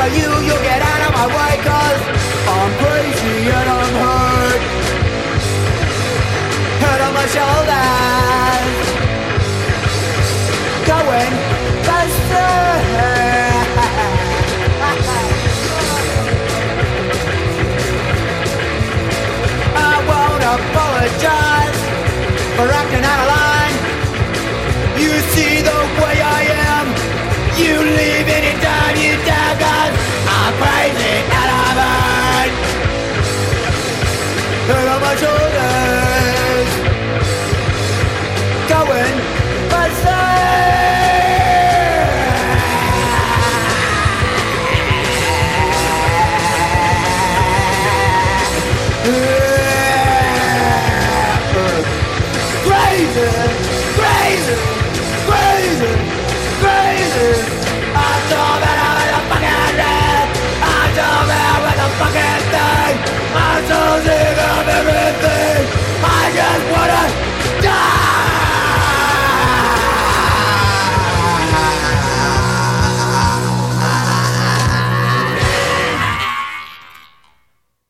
tell you, you'll get out of my way, 'cause I'm crazy and I'm hurt. Head on my shoulders, going faster. I won't apologize for acting out of line. You see the way I am, you leave anytime you dare, 'cause I'm crazy and I'm hurt. Head on my shoulders, going faster. Crazy, crazy, crazy, crazy. I'm so bad with the fucking red. I'm so bad with the fucking thing. I'm so sick of everything. I just wanna